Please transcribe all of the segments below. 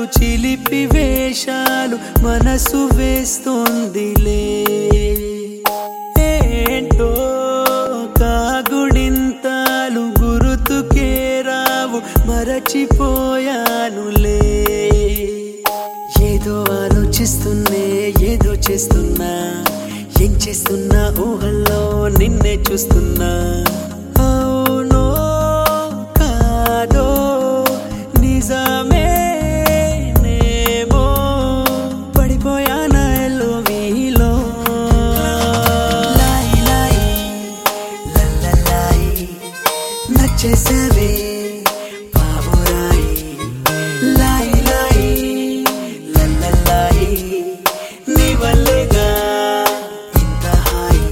చిలిపి వేషాలు మనసు వేస్తోందిలే ఏంటో కాగుడింతాలు గురుతుకే రావు మరచిపోయానులే ఏదో ఆలోచిస్తున్నే ఏదో చేస్తున్నా ఏం చేస్తున్నా ఊహల్లో నిన్నే చూస్తున్నా అవునో కాదో నిజమేనేమో పడిపోయానా ఎల్లోవిలో లాయి లాయి లల్లలాయి నచ్చేసావే బాబురాయి లాయి లాయి లల్లలాయి నీ వల్లేగా ఇంత హాయి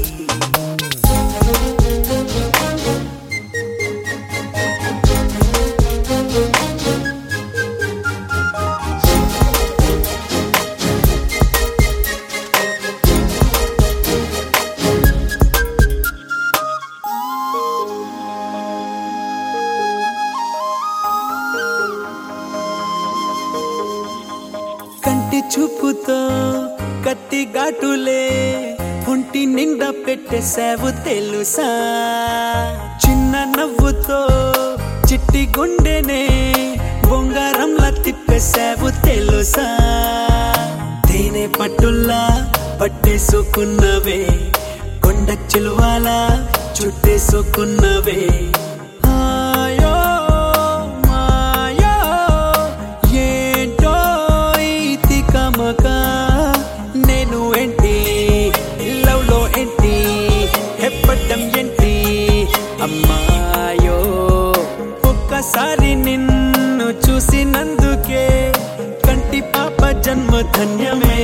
కంటి చూపుతో కత్తి ఘాటులే ఒంటి నిండా పెట్టేసావు తెలుసా చిన్న నవ్వుతో చిట్టి గుండెనే బొంగారంలా తిప్పేసావు తెలుసా తేనె పట్టుల్లా పట్టేసుకున్నవే కొండ చిలువాలా చుట్టేసుకున్నవే ఆయో మాయో ఏంటో ఇది కమక నేను ఏంటి లవ్ లో ఏంటి ఎప్పటం ఏంటి అమ్మాయో ఒక్కసారి నిన్ను చూసినందుకే కంటి పాప జన్మ ధన్యమే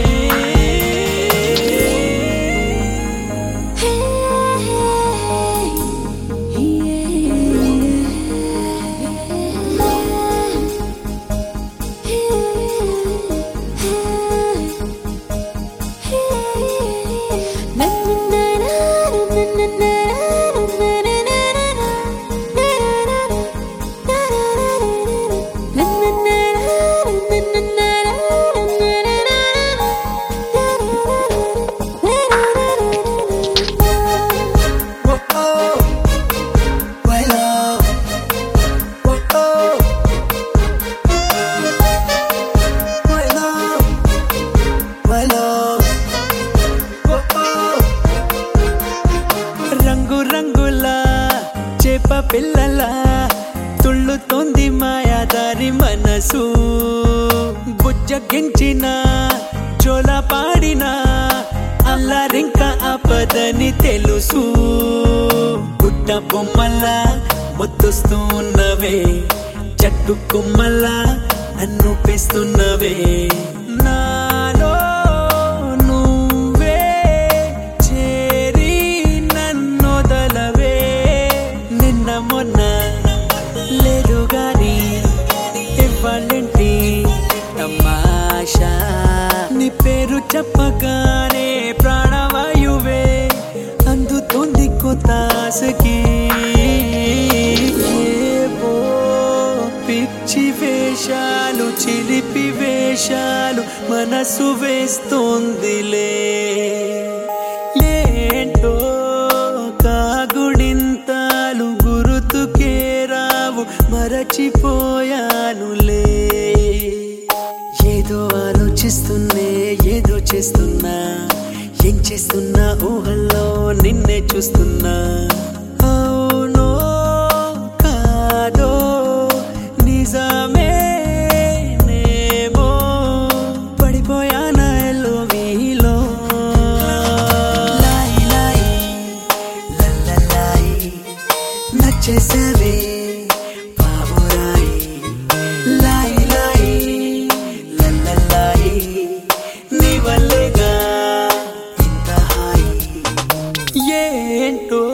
రంగు రంగులా చేప పిల్లలా తుళ్ళుతోంది మాయాదారి మనసు బుజ్జగించిన జోల పాడిన అల్లారింక ఆపదని తెలుసు గుడ్డ బొమ్మల్లా ముద్దుస్తూ ఉన్నవే చెట్టు కొమ్మల్లా నన్ను పెస్తున్నవే నాలో నువ్వే చేరి నన్నొదలవే నిన్న మొన్న లేదు గాని ఇవ్వాలంటి తమాషా నీ పేరు చెప్పగానే ప్రాణవాయువే అందుతోంది కొత్తాసకి ఏవో పిచ్చి వేషాలు చిలిపి వేషాలు మనసు వేస్తోందిలే ఏంటో కాగుడింతాలు గురుతుకే రావు మరచిపోయానులే ఏదో ఆలోచిస్తున్నే ఏదో చేస్తున్నా ఏం చేస్తున్నా ఊహల్లో నిన్నే చూస్తున్నా అవునో కాదో నిజమేనేమో పడిపోయానా ఎల్లోవిలో లాయి లాయి లల్లలాయి నచ్చేసావే బాబురాయి లాయి లాయి లల్లలాయి నీ వల్లేగా ఇంత హాయి ఏంటో